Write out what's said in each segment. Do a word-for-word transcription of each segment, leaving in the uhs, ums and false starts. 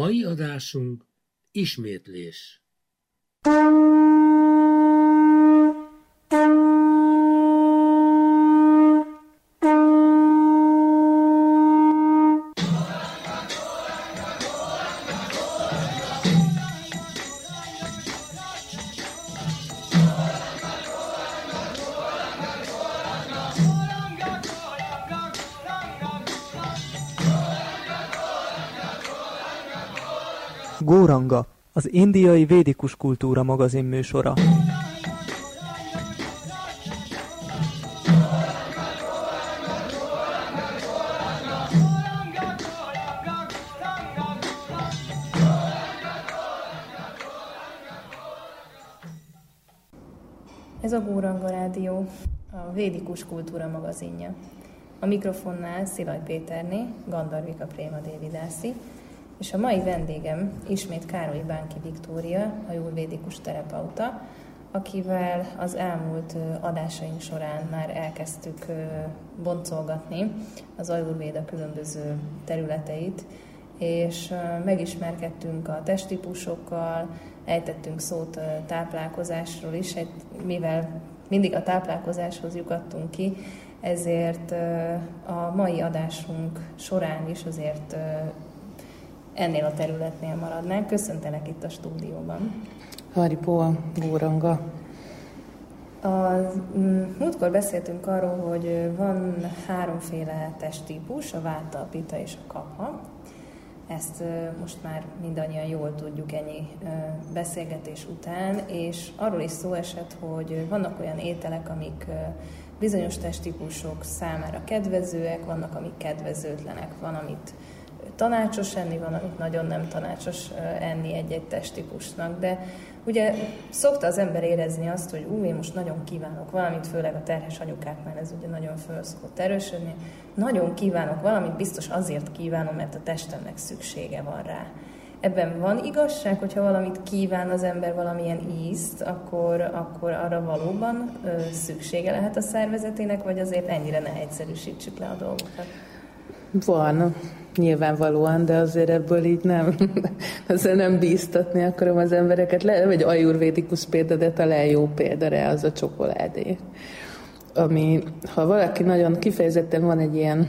Mai adásunk ismétlés. Góranga, az indiai védikus kultúra magazin műsora. Ez a Góranga Rádió, a védikus kultúra magazinja. A mikrofonnál Szilaj Péterné, Gandharvika Prémadévidászi, és a mai vendégem ismét Károly Bánki Viktória, ajurvédikus terapeuta, akivel az elmúlt adásaink során már elkezdtük boncolgatni az ajurvéda különböző területeit, és megismerkedtünk a testtípusokkal, ejtettünk szót táplálkozásról is, mivel mindig a táplálkozáshoz lyukadtunk ki, ezért a mai adásunk során is azért ennél a területnél maradnánk. Köszöntelek itt a stúdióban. Haripó, Góranga. A múltkor beszéltünk arról, hogy van háromféle testtípus, a váta, a pita és a kapha. Ezt most már mindannyian jól tudjuk ennyi beszélgetés után, és arról is szó esett, hogy vannak olyan ételek, amik bizonyos testtípusok számára kedvezőek, vannak, amik kedvezőtlenek, van, amit tanácsos enni, van, amit nagyon nem tanácsos enni egy-egy testtípusnak, de ugye szokta az ember érezni azt, hogy ú, én most nagyon kívánok valamit, főleg a terhes anyukáknál ez ugye nagyon föl szokott erősödni, nagyon kívánok valamit, biztos azért kívánom, mert a testemnek szüksége van rá. Ebben van igazság, hogyha valamit kíván az ember, valamilyen ízt, akkor, akkor arra valóban ö, szüksége lehet a szervezetének, vagy azért ennyire ne egyszerűsítsük le a dolgokat? Van, nyilvánvalóan, de azért ebből így nem, azért nem bíztatni akarom az embereket. Le, vagy ajurvédikus példa, de talán jó példa rá az a csokoládé. Ami, ha valaki nagyon kifejezetten van egy ilyen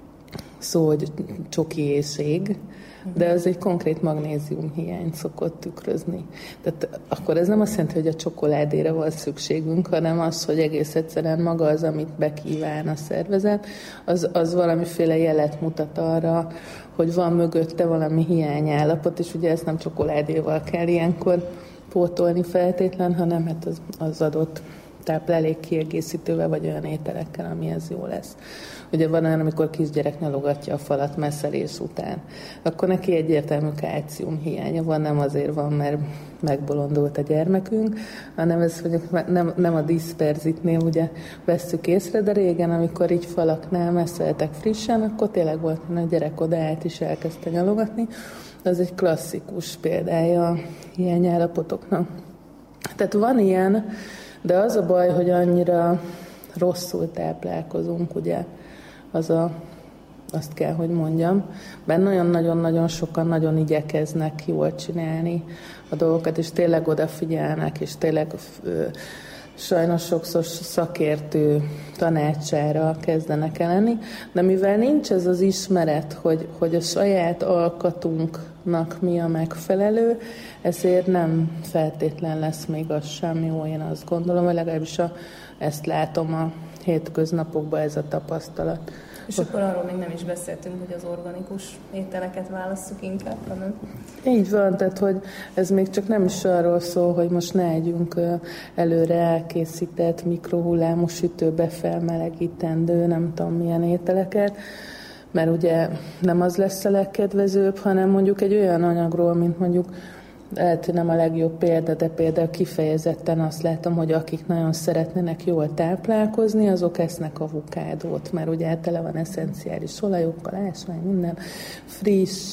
szó, hogy csoki éhség, de az egy konkrét magnézium hiányt szokott tükrözni. Tehát akkor ez nem azt jelenti, hogy a csokoládére van szükségünk, hanem az, hogy egész egyszerűen maga az, amit bekíván a szervezet, az, az valamiféle jelet mutat arra, hogy van mögötte valami hiányállapot, és ugye ezt nem csokoládéval kell ilyenkor pótolni feltétlen, hanem hát az, az adott táplálék kiegészítővel, vagy olyan ételekkel, amihez jó lesz. Ugye van olyan, amikor kisgyerek nyalogatja a falat messzelés után, akkor neki egyértelmű kálcium hiánya van, nem azért van, mert megbolondult a gyermekünk, hanem ez mondjuk nem, nem a diszperzitnél ugye vesszük észre, de régen, amikor így falaknál messzeltek frissen, akkor tényleg volt, hogy a gyerek odaállt és elkezdte nyalogatni. Ez egy klasszikus példája a hiányállapotoknak. Tehát van ilyen, de az a baj, hogy annyira rosszul táplálkozunk, ugye, az a, azt kell, hogy mondjam. Bár nagyon-nagyon-nagyon sokan nagyon igyekeznek jól csinálni a dolgokat, és tényleg odafigyelnek, és tényleg ö, sajnos sokszor szakértő tanácsára kezdenek el lenni, de mivel nincs ez az ismeret, hogy, hogy a saját alkatunknak mi a megfelelő, ezért nem feltétlen lesz még az sem jó, én azt gondolom, hogy legalábbis a, ezt látom a hétköznapokban, ez a tapasztalat. És akkor arról még nem is beszéltünk, hogy az organikus ételeket válasszuk inkább, hanem... Így van, tehát hogy ez még csak nem is arról szól, hogy most ne együnk előre elkészített mikrohullámú sütőbe felmelegítendő, nem tudom milyen ételeket, mert ugye nem az lesz a legkedvezőbb, hanem mondjuk egy olyan anyagról, mint mondjuk lehet, hogy nem a legjobb példa, de például kifejezetten azt látom, hogy akik nagyon szeretnének jól táplálkozni, azok esznek avokádót, mert ugye tele van eszenciális olajokkal, ásvány, minden friss.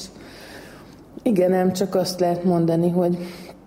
Igen, nem csak azt lehet mondani, hogy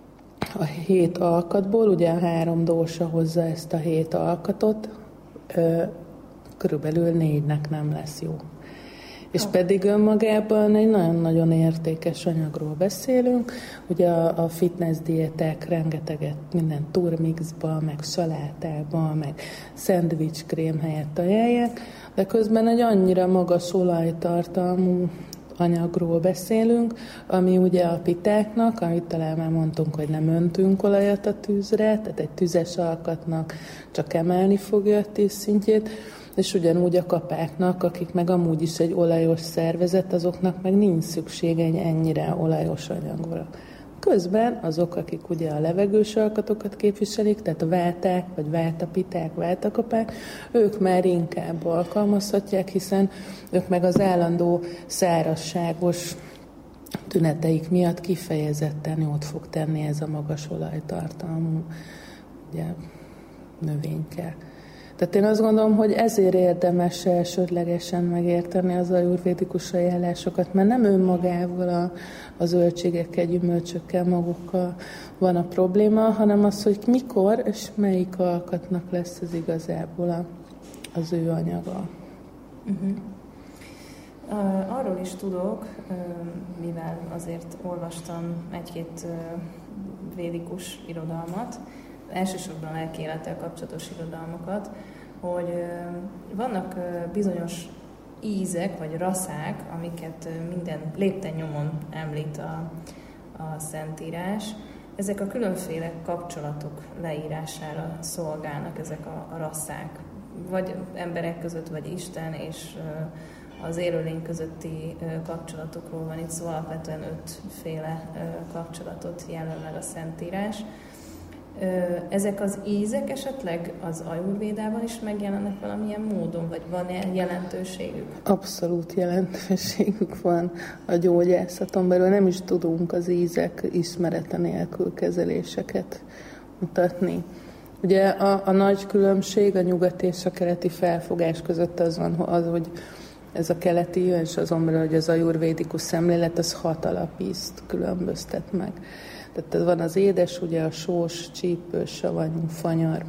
a hét alkatból, ugye a három dósa hozza ezt a hét alkatot, körülbelül négynek nem lesz jó. És pedig önmagában egy nagyon-nagyon értékes anyagról beszélünk. Ugye a, a fitness diéták rengeteget minden turmixba, meg salátába, meg szendvicskrém helyett ajánlják, de közben egy annyira magas olajtartalmú anyagról beszélünk, ami ugye a pitáknak, amit talán már mondtunk, hogy nem öntünk olajat a tűzre, tehát egy tüzes alkatnak csak emelni fogja a tűzszintjét, és ugyanúgy a kapáknak, akik meg amúgy is egy olajos szervezet, azoknak meg nincs szüksége ennyire olajos anyagra. Közben azok, akik ugye a levegős alkatokat képviselik, tehát a válták, vagy váltapiták, váltakapák, ők már inkább alkalmazhatják, hiszen ők meg az állandó szárazságos tüneteik miatt kifejezetten jót fog tenni ez a magas olajtartalmú ugye, növényke. Tehát én azt gondolom, hogy ezért érdemes elsődlegesen megérteni az ajurvédikus ajánlásokat, mert nem önmagával a, a zöldségekkel, gyümölcsökkel magukkal van a probléma, hanem az, hogy mikor és melyik alkatnak lesz ez igazából a, az ő anyaga. Uh-huh. Uh, arról is tudok, uh, mivel azért olvastam egy-két uh, védikus irodalmat, elsősorban lelkiélettel kapcsolatos irodalmakat, hogy vannak bizonyos ízek vagy rasszák, amiket minden lépten nyomon említ a, a Szentírás. Ezek a különféle kapcsolatok leírására szolgálnak, ezek a, a rasszák. Vagy emberek között, vagy Isten és az élőlény közötti kapcsolatokról van itt szó, szóval alapvetően ötféle kapcsolatot jelöl meg a Szentírás. Ezek az ízek esetleg az ajurvédában is megjelennek valamilyen módon, vagy van-e jelentőségük? Abszolút jelentőségük van a gyógyászaton belül. Nem is tudunk az ízek ismerete nélkül kezeléseket mutatni. Ugye a, a nagy különbség a nyugati és a keleti felfogás között az van, az, hogy ez a keleti, és azon belül, hogy az ajurvédikus szemlélet, az hat alapízt különböztet meg. Tehát van az édes, ugye a sós, csípős, savanyú, fanyar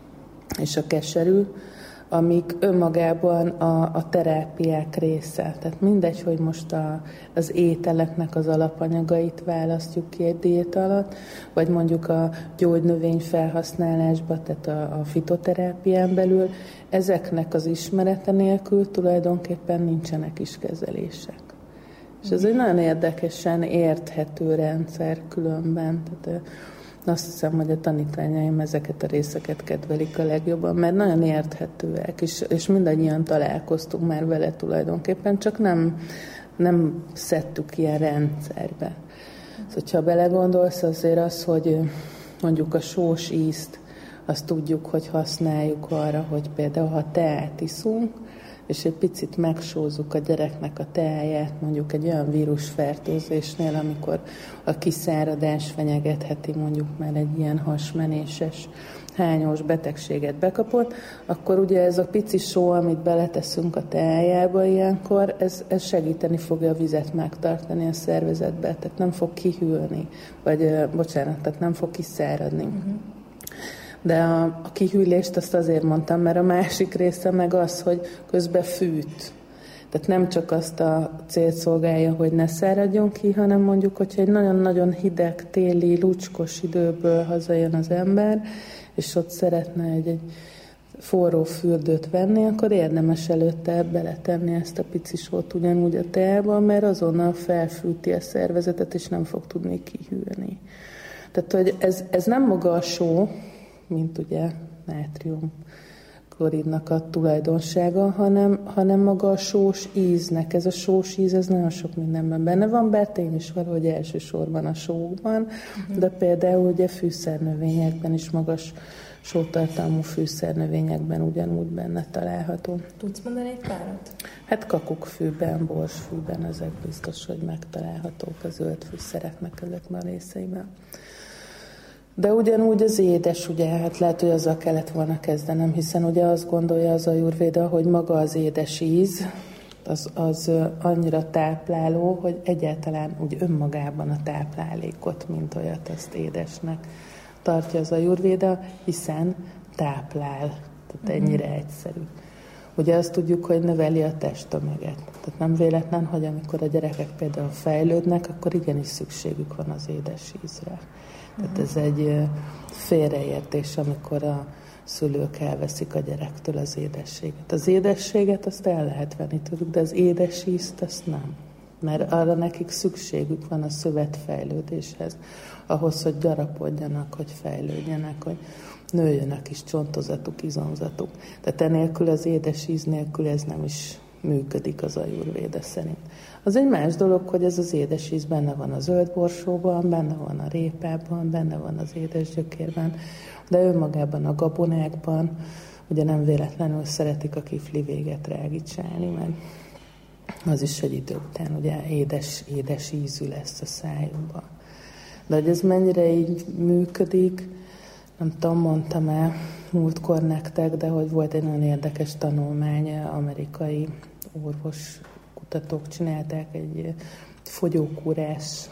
és a keserű, amik önmagában a, a terápiák része. Tehát mindegy, hogy most a, az ételeknek az alapanyagait választjuk ki egy diéta alatt, vagy mondjuk a gyógynövény felhasználásba, tehát a, a fitoterápián belül, ezeknek az ismerete nélkül tulajdonképpen nincsenek is kezelések. És ez egy nagyon érdekesen érthető rendszer különben. Tehát azt hiszem, hogy a tanítványaim ezeket a részeket kedvelik a legjobban, mert nagyon érthetőek, és, és mindannyian találkoztunk már vele tulajdonképpen, csak nem, nem szedtük ilyen rendszerbe. Szóval, hogyha belegondolsz, azért az, hogy mondjuk a sós ízt, azt tudjuk, hogy használjuk arra, hogy például ha teát iszunk, és egy picit megsózzuk a gyereknek a teáját, mondjuk egy olyan vírusfertőzésnél, amikor a kiszáradás fenyegetheti mondjuk már egy ilyen hasmenéses, hányós betegséget bekapott, akkor ugye ez a pici só, amit beleteszünk a teájába ilyenkor, ez, ez segíteni fogja a vizet megtartani a szervezetbe, tehát nem fog kihűlni, vagy bocsánat, tehát nem fog kiszáradni. Uh-huh. De a, a kihűlést azt azért mondtam, mert a másik része meg az, hogy közben fűt. Tehát nem csak azt a célt szolgálja, hogy ne száradjon ki, hanem mondjuk, hogyha egy nagyon-nagyon hideg, téli, lucskos időből hazajön az ember, és ott szeretne egy, egy forró fürdőt venni, akkor érdemes előtte beletenni ezt a pici sót ugyanúgy a teába, mert azonnal felfűti a szervezetet, és nem fog tudni kihűlni. Tehát, hogy ez, ez nem maga a só, mint ugye nátrium kloridnak a tulajdonsága, hanem, hanem maga a sós íznek. Ez a sós íz, ez nagyon sok mindenben benne van, bár tény is valahogy elsősorban a sókban, uh-huh. de például ugye fűszernövényekben is magas sótartalmú fűszernövényekben ugyanúgy benne található. Tudsz mondani egy párat? Hát kakukkfűben, borsfűben, ezek biztos, hogy megtalálhatók a zöld fűszereknek ezekben a részeiben. De ugyanúgy az édes, ugye, hát lehet, hogy azzal kellett volna kezdenem, hiszen ugye azt gondolja az ajurvéda, hogy maga az édes íz, az, az annyira tápláló, hogy egyáltalán úgy önmagában a táplálékot, mint olyat, azt édesnek tartja az ajurvéda, hiszen táplál. Tehát ennyire egyszerű. Ugye azt tudjuk, hogy növeli a testtömeget. Tehát nem véletlen, hogy amikor a gyerekek például fejlődnek, akkor igenis szükségük van az édes ízre. Tehát ez egy félreértés, amikor a szülők elveszik a gyerektől az édességet. Az édességet azt el lehet venni tőlük, de az édes ízt azt nem. Mert arra nekik szükségük van a szövetfejlődéshez, ahhoz, hogy gyarapodjanak, hogy fejlődjenek, hogy nőjön a kis csontozatuk, izomzatuk. Tehát enélkül, az édes íz nélkül ez nem is működik az ajurvéda szerint. Az egy más dolog, hogy ez az édes íz benne van a zöldborsóban, benne van a répában, benne van az édesgyökérben, de önmagában a gabonákban, ugye nem véletlenül szeretik a kifli véget rágicálni, mert az is egy idő után ugye édes, édes ízű lesz a szájukban. De hogy ez mennyire így működik, nem tudom, mondtam el múltkor nektek, de hogy volt egy nagyon érdekes tanulmány, amerikai orvos kutatók csinálták, egy fogyókúrás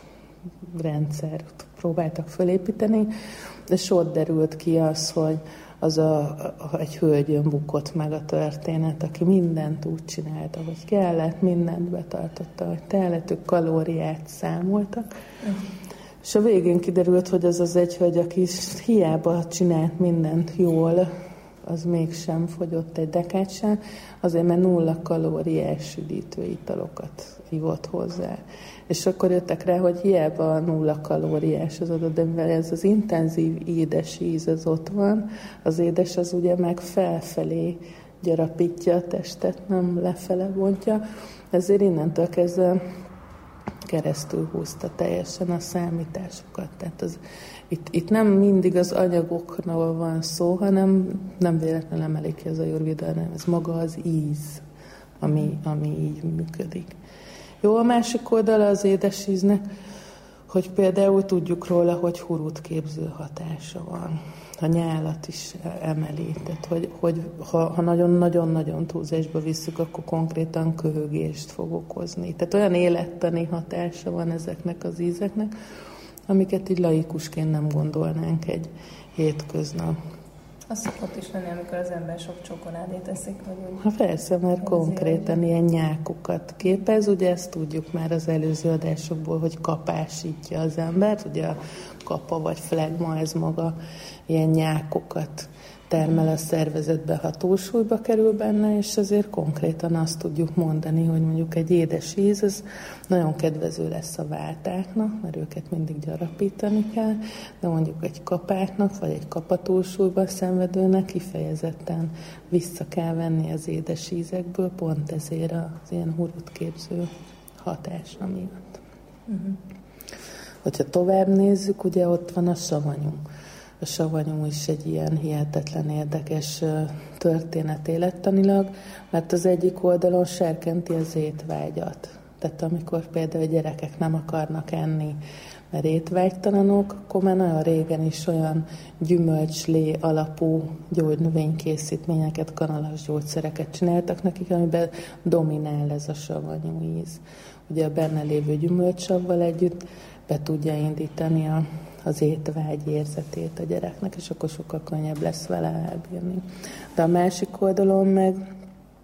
rendszert próbáltak fölépíteni, és ott derült ki az, hogy az a, a, egy hölgyön bukott meg a történet, aki mindent úgy csinálta, hogy kellett, mindent betartotta, hogy telletük kalóriát számoltak. Uh-huh. És a végén kiderült, hogy az az egy hölgy, aki hiába csinált mindent jól, az mégsem fogyott egy dekát sem, azért mert nulla kalóriás üdítő italokat ivott hozzá. És akkor jöttek rá, hogy hiába nulla kalóriás az adott, de mivel ez az intenzív édes íz az ott van, az édes az ugye meg felfelé gyarapítja a testet, nem lefele bontja, ezért innentől kezdve keresztül húzta teljesen a számításokat. Tehát az, itt, itt nem mindig az anyagokról van szó, hanem nem véletlenül emelik ki az ajurvéda, hanem ez maga az íz, ami, ami így működik. Jó, a másik oldala az édes íznek, hogy például tudjuk róla, hogy hurutképző hatása van. A nyálat is emeli, tehát hogy, hogy ha, ha nagyon-nagyon-nagyon túlzásba visszük, akkor konkrétan köhögést fog okozni. Tehát olyan élettani hatása van ezeknek az ízeknek, amiket így laikusként nem gondolnánk egy hétköznap. Az szokott is lenni, amikor az ember sok csokoládét eszik, vagy úgy. Ha persze, mert konkrétan ilyen nyákokat képez, ugye ezt tudjuk már az előző adásokból, hogy kapásítja az embert, ugye a kapa vagy flegma, ez maga ilyen nyákokat termel a szervezetbe, ha túlsúlyba kerül benne, és azért konkrétan azt tudjuk mondani, hogy mondjuk egy édes íz, az nagyon kedvező lesz a váltáknak, mert őket mindig gyarapítani kell, de mondjuk egy kapáknak, vagy egy kapatúlsúlyban szenvedőnek kifejezetten vissza kell venni az édes ízekből, pont ezért az ilyen hurutképző hatása miatt. Uh-huh. Hogyha tovább nézzük, ugye ott van a savanyú. A savanyú is egy ilyen hihetetlen érdekes történet élettanilag, mert az egyik oldalon serkenti az étvágyat. Tehát amikor például a gyerekek nem akarnak enni, mert étvágytalanok, akkor már nagyon régen is olyan gyümölcslé alapú gyógynövénykészítményeket, kanalas gyógyszereket csináltak nekik, amiben dominál ez a savanyú íz. Ugye a benne lévő gyümölcsavval együtt be tudja indítani a az étvágy érzetét a gyereknek, és akkor sokkal könnyebb lesz vele elbírni. De a másik oldalon meg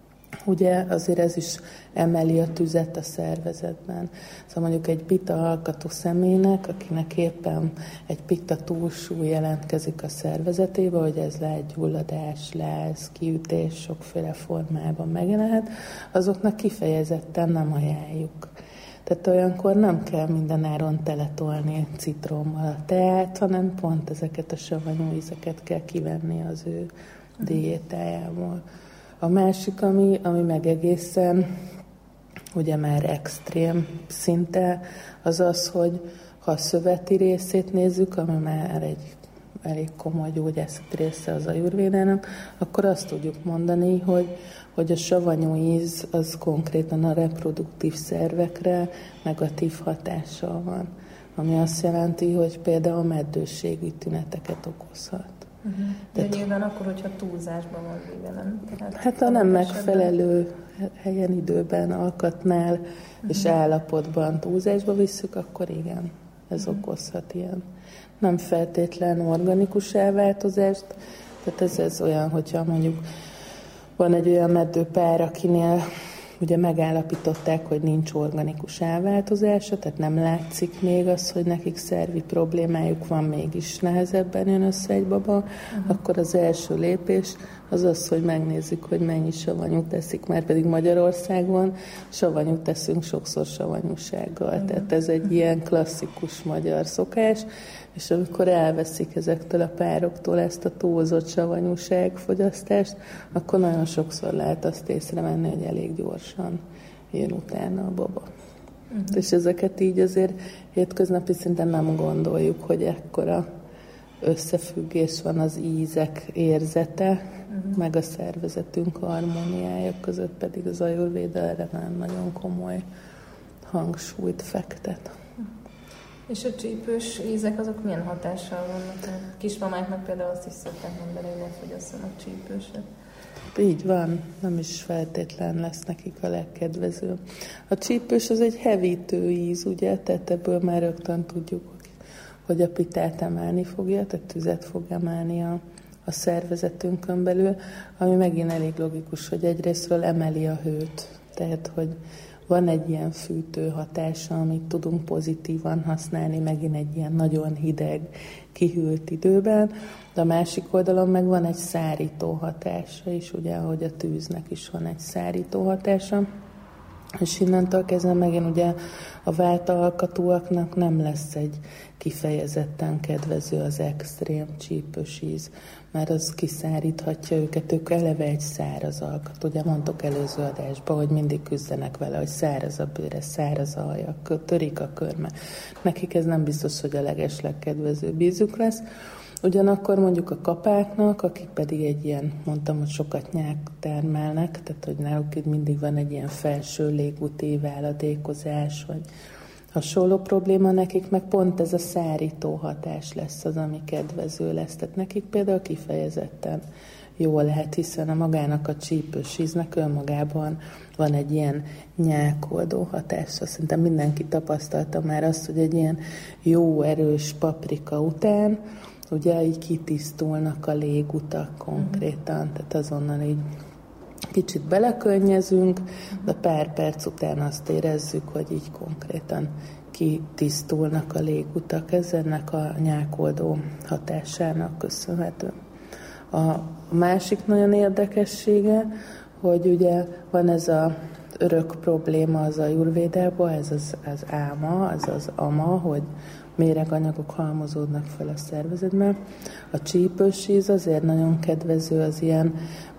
ugye azért ez is emeli a tüzet a szervezetben. Szóval mondjuk egy pita alkatú személynek, akinek éppen egy pita túlsúly jelentkezik a szervezetébe, hogy ez lehet gyulladás, láz, kiütés, sokféle formában megjelenhet, azoknak kifejezetten nem ajánljuk. Tehát olyankor nem kell mindenáron teletolni citrommal a teát, hanem pont ezeket a savanyú ízeket kell kivenni az ő diétájából. A másik, ami, ami meg egészen ugye már extrém szinte, az az, hogy ha a szöveti részét nézzük, ami már egy elég komoly gyógyászati része az ajurvédának, akkor azt tudjuk mondani, hogy, hogy a savanyú íz az konkrétan a reproduktív szervekre negatív hatással van. Ami azt jelenti, hogy például meddősségű tüneteket okozhat. Uh-huh. De Tehát, nyilván akkor, hogyha túlzásban van vége, nem? Tehát hát ha nem megfelelő helyen, időben, alkatnál uh-huh. és állapotban túlzásba visszük, akkor igen, ez uh-huh. okozhat ilyen. Nem feltétlen organikus elváltozást, tehát ez, ez olyan, hogyha mondjuk Van egy olyan meddőpár, akinél ugye megállapították, hogy nincs organikus elváltozása, tehát nem látszik még az, hogy nekik szervi problémájuk van, mégis nehezebben jön össze egy baba, uh-huh. Akkor az első lépés az az, hogy megnézzük, hogy mennyi savanyút teszik, már pedig Magyarországon savanyút teszünk sokszor savanyúsággal. Uh-huh. Tehát ez egy ilyen klasszikus magyar szokás, és amikor elveszik ezektől a pároktól ezt a túlzott savanyúságfogyasztást, akkor nagyon sokszor lehet azt észrevenni, hogy elég gyorsan jön utána a baba. Uh-huh. És ezeket így azért hétköznapi szinten nem gondoljuk, hogy ekkora összefüggés van az ízek érzete, uh-huh. meg a szervezetünk harmóniája között, pedig az ajurvéda erre már nagyon komoly hangsúlyt fektet. És a csípős ízek azok milyen hatással vannak? A kismamáknak például azt is szokták mondani, hogy ne fogyasszanak csípőset. Így van, nem is feltétlen lesz nekik a legkedvezőbb. A csípős az egy hevítő íz, ugye, tehát ebből már rögtön tudjuk, hogy a pitát emelni fogja, tehát tüzet fog emelni a, a szervezetünkön belül, ami megint elég logikus, hogy egyrésztről emeli a hőt, tehát hogy van egy ilyen fűtő hatása, amit tudunk pozitívan használni, megint egy ilyen nagyon hideg, kihűlt időben, de a másik oldalon meg van egy szárító hatása is, ugye, ahogy a tűznek is van egy szárító hatása, és innentől kezdve megint ugye a váltalkatúaknak nem lesz egy kifejezetten kedvező az extrém csípős íz, mert az kiszáríthatja őket, ők eleve egy száraz alkat. Ugye mondtok előző adásban, hogy mindig küzdenek vele, hogy száraz a bőre, száraz a haja, törik a körme. Nekik ez nem biztos, hogy a legeslegkedvezőbb ízük lesz. Ugyanakkor mondjuk a kapáknak, akik pedig egy ilyen, mondtam, hogy sokat nyák termelnek, tehát hogy náluk itt mindig van egy ilyen felső légúti váladékozás, vagy hasonló probléma, nekik meg pont ez a szárító hatás lesz az, ami kedvező lesz. Tehát nekik például kifejezetten jó lehet, hiszen a magának a csípős íznek önmagában van egy ilyen nyákoldó hatása. Szerintem mindenki tapasztalta már azt, hogy egy ilyen jó, erős paprika után ugye így kitisztulnak a légutak konkrétan, tehát azonnal így kicsit belekönnyezünk, de pár perc után azt érezzük, hogy így konkrétan kitisztulnak a légutak. Ez ennek a nyákoldó hatásának köszönhető. A másik nagyon érdekessége, hogy ugye van ez az örök probléma az ajurvédában, ez az, az áma, az az ama, hogy méreganyagok halmozódnak fel a szervezetben. A csípős íz azért nagyon kedvező az ilyen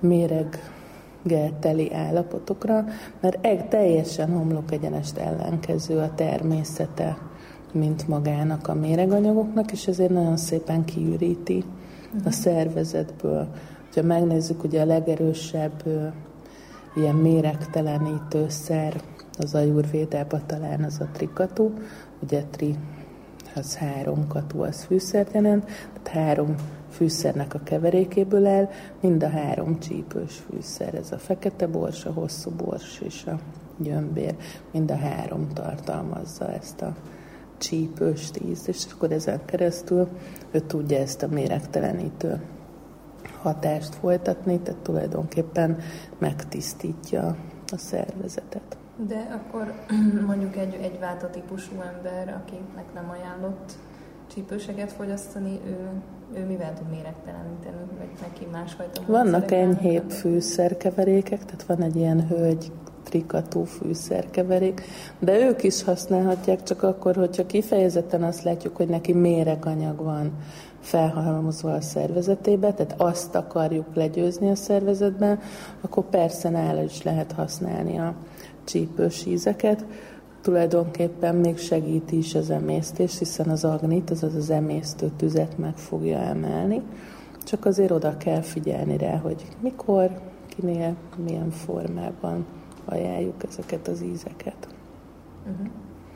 méreggelteli állapotokra, mert egy teljesen homlokegyenest ellenkező a természete, mint magának a méreganyagoknak, és ezért nagyon szépen kiüríti a szervezetből. Ha megnézzük, ugye a legerősebb ilyen méregtelenítőszer az ajurvédában talán az a trikatú, ugye tri az három katú, az fűszert jelent, tehát három fűszernek a keverékéből áll, mind a három csípős fűszer, ez a fekete bors, a hosszú bors és a gyömbér, mind a három tartalmazza ezt a csípős ízt, és akkor ezen keresztül ő tudja ezt a méregtelenítő hatást folytatni, tehát tulajdonképpen megtisztítja a szervezetet. De akkor mondjuk egy, egy váta típusú ember, akinek nem ajánlott csípőseget fogyasztani, ő, ő mivel tud méregteleníteni, vagy neki másfajta módszerek? Vannak enyhébb fűszerkeverékek, tehát van egy ilyen hölgy trikatú fűszerkeverék, de ők is használhatják, csak akkor, hogyha kifejezetten azt látjuk, hogy neki méreganyag van felhalmozva a szervezetébe, tehát azt akarjuk legyőzni a szervezetben, akkor persze nála is lehet használni a csípős ízeket. Tulajdonképpen még segíti is az emésztés, hiszen az agnit, azaz az emésztő tüzet meg fogja emelni. Csak azért oda kell figyelni rá, hogy mikor, kinél, milyen formában ajánljuk ezeket az ízeket. Uh-huh.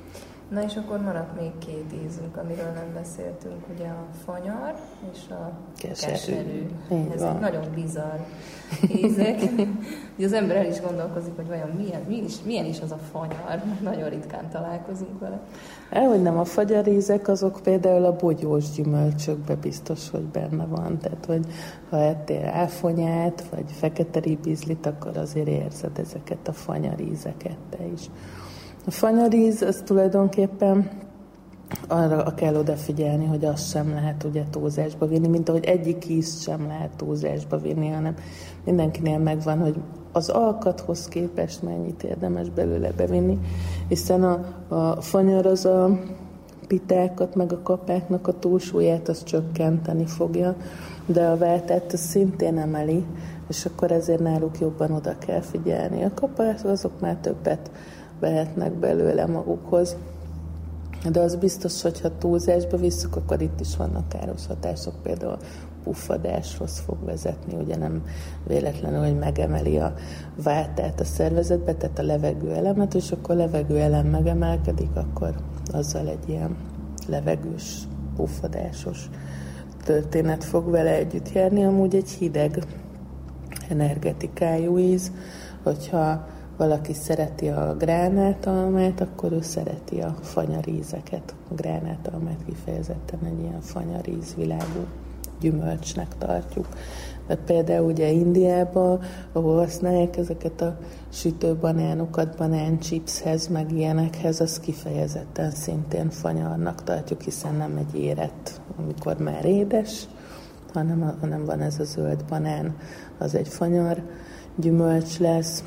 Na és akkor maradt még két ízünk, amiről nem beszéltünk, ugye a fanyar és a keserű. keserű. Ezek nagyon bizarr ízek. Ugye az ember el is gondolkozik, hogy vajon milyen, milyen, is, milyen is az a fanyar, nagyon ritkán találkozunk vele. Elhogy nem, a fagyarízek azok például a bogyós gyümölcsökben biztos, hogy benne van. Tehát, hogy ha ettél áfonyát, vagy fekete ribizlit, akkor azért érzed ezeket a fanyarízeket te is. A fanyaríz, az tulajdonképpen arra kell odafigyelni, hogy azt sem lehet ugye túlzásba vinni, mint ahogy egyik ízt sem lehet túlzásba vinni, hanem mindenkinél megvan, hogy az alkathoz képest mennyit érdemes belőle bevinni, hiszen a, a fanyar az a pitákat, meg a kapáknak a túlsúlyát az csökkenteni fogja, de a váltát az szintén emeli, és akkor ezért náluk jobban oda kell figyelni. A kapák azok már többet vehetnek belőle magukhoz. De az biztos, hogy ha túlzásba visszük, akkor itt is vannak káros hatások, például puffadáshoz fog vezetni, ugye nem véletlenül, hogy megemeli a váltát a szervezetbe, tehát a levegőelemet, és akkor a levegőelem megemelkedik, akkor azzal egy ilyen levegős, puffadásos történet fog vele együtt járni. Amúgy egy hideg energetikájú íz, hogyha valaki szereti a gránátalmát, akkor ő szereti a fanyarízeket. A gránátalmát kifejezetten egy ilyen fanyarízvilágú gyümölcsnek tartjuk. De például ugye Indiában, ahol használják ezeket a sütőbanánokat, banánchipshez, meg ilyenekhez, az kifejezetten szintén fanyarnak tartjuk, hiszen nem egy érett, amikor már édes, hanem, hanem van ez a zöld banán, az egy fanyar gyümölcs lesz,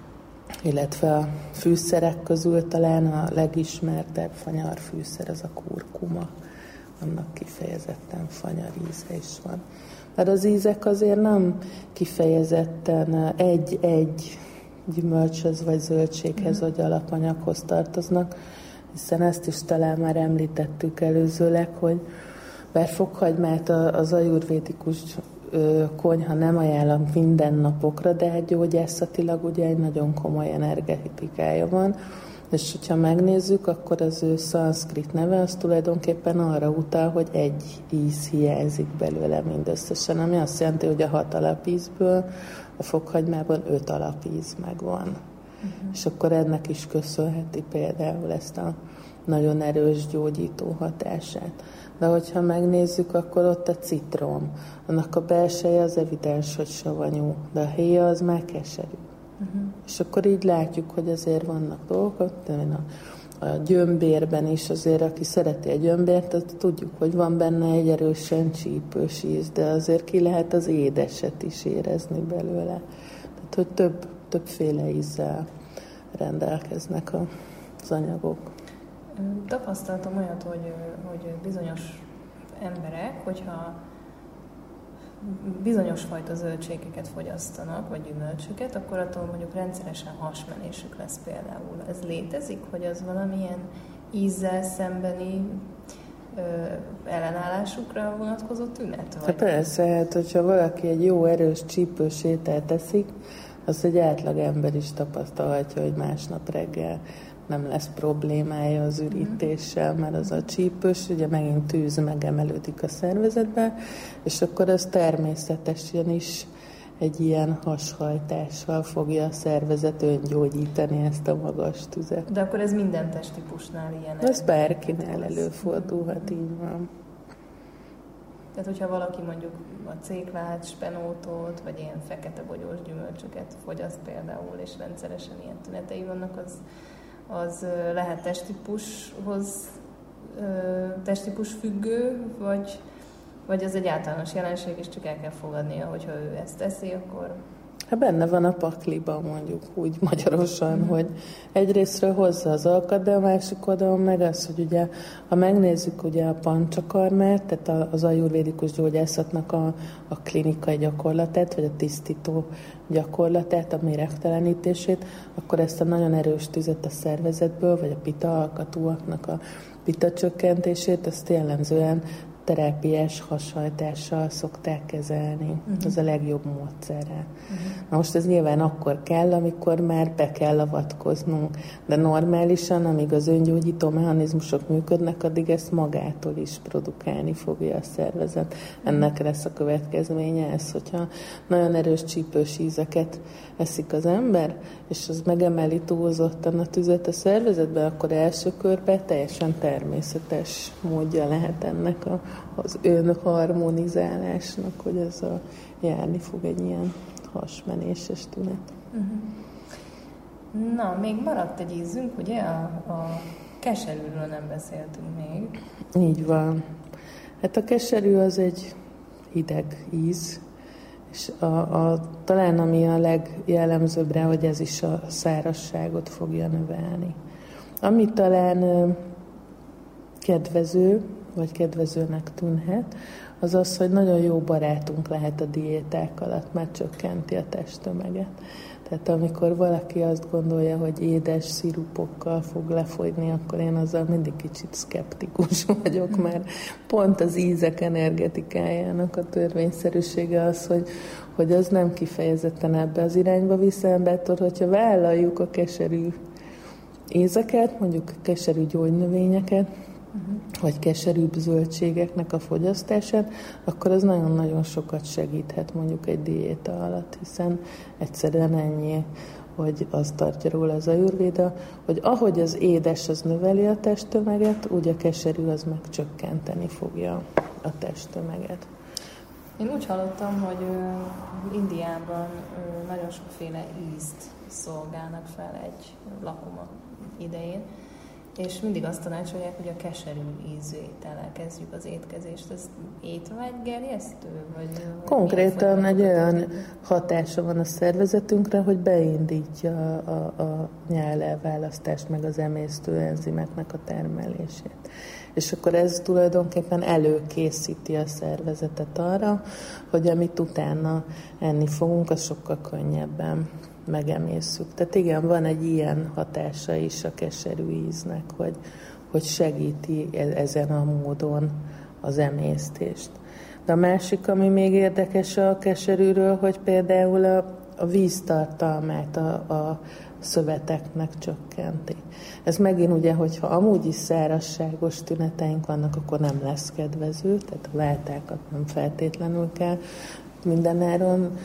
illetve a fűszerek közül talán a legismertebb fanyarfűszer az a kurkuma. Annak kifejezetten fanyaríze is van. Mert az ízek azért nem kifejezetten egy-egy gyümölcshöz vagy zöldséghez vagy alapanyaghoz tartoznak, hiszen ezt is talán már említettük előzőleg, hogy bár fokhagymát az ajurvédikus konyha nem ajánl minden napokra, de egy gyógyászatilag ugye egy nagyon komoly energetikája van, és hogyha megnézzük, akkor az ő szanszkrit neve az tulajdonképpen arra utal, hogy egy íz hiányzik belőle mindösszesen, ami azt jelenti, hogy a hat alapízből a fokhagymában öt alapíz megvan. Uh-huh. És akkor ennek is köszönheti például ezt a nagyon erős gyógyító hatását. De hogyha megnézzük, akkor ott a citrom. Annak a belseje az evidens, hogy savanyú, de a héja az már keserű. Uh-huh. És akkor így látjuk, hogy azért vannak dolgok, de a, a gyömbérben is azért, aki szereti a gyömbért, azt tudjuk, hogy van benne egy erősen csípős íz, de azért ki lehet az édeset is érezni belőle. Tehát, hogy több, többféle ízzel rendelkeznek az anyagok. Tapasztaltam olyat, hogy, hogy bizonyos emberek, hogyha bizonyos fajta zöldségeket fogyasztanak, vagy gyümölcsöket, akkor attól mondjuk rendszeresen hasmenésük lesz például. Ez létezik, hogy az valamilyen ízzel szembeni ö, ellenállásukra vonatkozó tünet? Vagy? Hát persze, hát hogyha valaki egy jó erős csípős ételt teszik, az egy átlag ember is tapasztalhatja, hogy másnap reggel nem lesz problémája az ürítéssel, mert az a csípős, ugye megint tűz megemelődik a szervezetbe, és akkor az természetesen is egy ilyen hashajtással fogja a szervezet öngyógyítani ezt a magas tüzet. De akkor ez minden testtípusnál ilyen? Ez bárkinél előfordulhat, így van. Tehát, hogyha valaki mondjuk a céklát, spenótot, vagy ilyen fekete bogyós gyümölcsöket fogyaszt például, és rendszeresen ilyen tünetei vannak, az az lehet testtípushoz, testtípus függő, vagy, vagy az egy általános jelenség, és csak el kell fogadnia, hogyha ő ezt teszi, akkor... Hát benne van a pakliban, mondjuk úgy magyarosan, mm. hogy egyrésztről hozza az alkat, de a másik oldalon meg az, hogy ugye, ha megnézzük ugye a pancsakarmát, tehát az ajurvédikus gyógyászatnak a, a klinikai gyakorlatát, vagy a tisztító gyakorlatát, a méregtelenítését, akkor ezt a nagyon erős tüzet a szervezetből, vagy a pita alkatúaknak a pita csökkentését, ezt jellemzően terápiás hashajtással szokták kezelni. Uh-huh. Az a legjobb módszere. Uh-huh. Na most ez nyilván akkor kell, amikor már be kell avatkoznunk. De normálisan, amíg az öngyógyító mechanizmusok működnek, addig ezt magától is produkálni fogja a szervezet. Ennek lesz a következménye ez, hogyha nagyon erős csípős ízeket eszik az ember, és az megemeli túlzottan a tüzet a szervezetben, akkor első körben teljesen természetes módja lehet ennek a, az önharmonizálásnak, hogy ez a, járni fog egy ilyen hasmenéses tünet. Uh-huh. Na, még maradt egy ízünk, ugye? A, a keserűről nem beszéltünk még. Így van. Hát a keserű az egy hideg íz, és a, a, talán ami a legjellemzőbb rá, hogy ez is a szárazságot fogja növelni. Ami talán ö, kedvező, vagy kedvezőnek tűnhet, az az, hogy nagyon jó barátunk lehet a diéták alatt, mert csökkenti a testtömeget. Tehát amikor valaki azt gondolja, hogy édes szirupokkal fog lefogyni, akkor én azzal mindig kicsit szkeptikus vagyok, mert pont az ízek energetikájának a törvényszerűsége az, hogy, hogy az nem kifejezetten ebbe az irányba visz embertől, hogyha vállaljuk a keserű ízeket, mondjuk a keserű gyógynövényeket, uh-huh. vagy keserűbb zöldségeknek a fogyasztását, akkor az nagyon-nagyon sokat segíthet mondjuk egy diéta alatt, hiszen egyszerűen ennyi, hogy azt tartja róla az ajurvéda, hogy ahogy az édes az növeli a testtömeget, úgy a keserű az meg csökkenteni fogja a testtömeget. Én úgy hallottam, hogy uh, Indiában uh, nagyon sokféle ízt szolgálnak fel egy lakoma idején, és mindig azt tanácsolják, hogy a keserű ízű étellel kezdjük az étkezést. Ez étvágygerjesztő? Vagy konkrétan egy olyan hatása van a szervezetünkre, hogy beindítja a, a nyál elválasztást, meg az emésztőenzimeknek a termelését. És akkor ez tulajdonképpen előkészíti a szervezetet arra, hogy amit utána enni fogunk, az sokkal könnyebben megemészszük. Tehát igen, van egy ilyen hatása is a keserű íznek, hogy, hogy segíti ezen a módon az emésztést. De a másik, ami még érdekes a keserűről, hogy például a, a víztartalmát a, a szöveteknek csökkenti. Ez megint ugye, hogyha amúgy is szárazságos tüneteink vannak, akkor nem lesz kedvező, tehát a váltákat nem feltétlenül kell mindenáron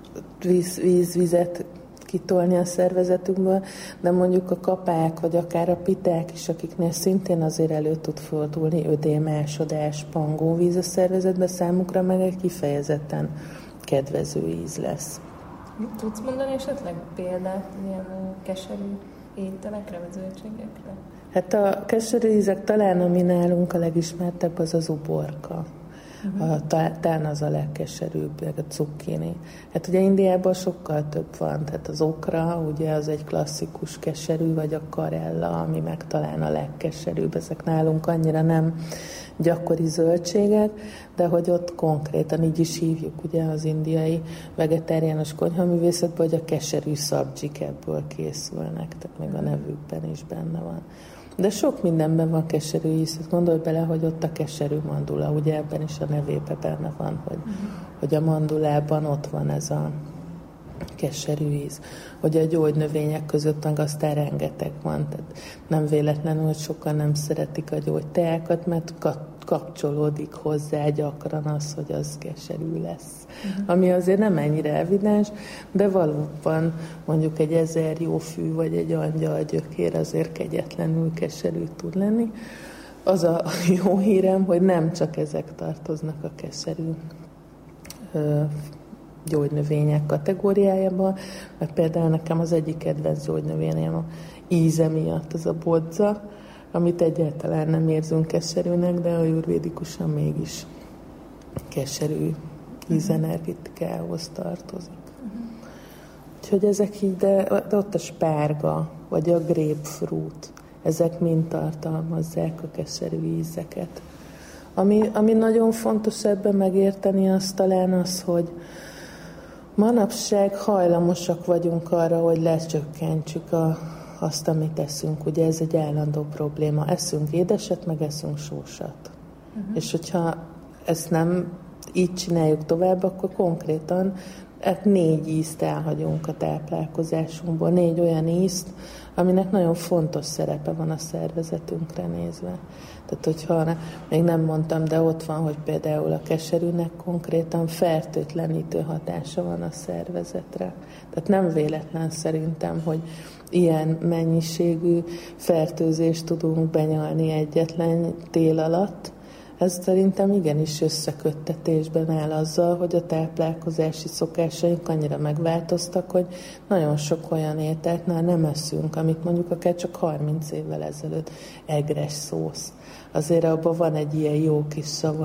víz, víz, vizet kitolni a szervezetünkből, de mondjuk a kapák, vagy akár a piták is, akiknél szintén azért elő tud fordulni ödémásodás, pangóvíz a szervezetben, számukra meg egy kifejezetten kedvező íz lesz. Tudsz mondani esetleg példát ilyen keserű ételekre, vagy zöldségekre? Hát a keserű ízek talán, ami nálunk a legismertebb, az az uborka. Uh-huh. A, talán az a legkeserűbb, a cukkini. Hát ugye Indiában sokkal több van, tehát az okra, ugye az egy klasszikus keserű, vagy a karella, ami meg talán a legkeserűbb. Ezek nálunk annyira nem gyakori zöldségek, de hogy ott konkrétan így is hívjuk ugye az indiai vegetáriánus konyhaművészetben, hogy a keserű szabdzsik ebből készülnek, tehát még a nevükben is benne van. De sok mindenben van keserű íz. Gondolj bele, hogy ott a keserű mandula, ugye ebben is a nevében benne van, hogy, uh-huh. hogy a mandulában ott van ez a keserű íz. Hogy a gyógynövények között meg aztán rengeteg van. Tehát nem véletlenül, hogy sokan nem szeretik a gyógyteákat, mert kapcsolódik hozzá gyakran az, hogy az keserű lesz. Uh-huh. Ami azért nem ennyire evidens, de valóban mondjuk egy ezer jó fű, vagy egy angyal gyökér azért kegyetlenül keserű tud lenni. Az a jó hírem, hogy nem csak ezek tartoznak a keserű ö, gyógynövények kategóriájában, mert például nekem az egyik kedvenc gyógynövényem a íze miatt az a bodza, amit egyáltalán nem érzünk keserűnek, de ajurvédikusan mégis keserű ízenergetikához tartozik. Uh-huh. Úgyhogy ezek így, de, de ott a spárga, vagy a grapefruit, ezek mind tartalmazzák a keserű ízeket. Ami, ami nagyon fontos ebben megérteni, az talán az, hogy manapság hajlamosak vagyunk arra, hogy lecsökkentsük a azt, amit eszünk. Ugye ez egy állandó probléma. Eszünk édeset, meg eszünk sósat. Uh-huh. És hogyha ezt nem így csináljuk tovább, akkor konkrétan négy ízt elhagyunk a táplálkozásunkból, négy olyan ízt, aminek nagyon fontos szerepe van a szervezetünkre nézve. Tehát, hogyha még nem mondtam, de ott van, hogy például a keserűnek konkrétan fertőtlenítő hatása van a szervezetre. Tehát nem véletlen szerintem, hogy ilyen mennyiségű fertőzést tudunk benyalni egyetlen tél alatt. Ez szerintem igenis összeköttetésben áll azzal, hogy a táplálkozási szokásaink annyira megváltoztak, hogy nagyon sok olyan ételt már nem eszünk, amit mondjuk akár csak harminc évvel ezelőtt egres szósz. Azért abban van egy ilyen jó kis szava,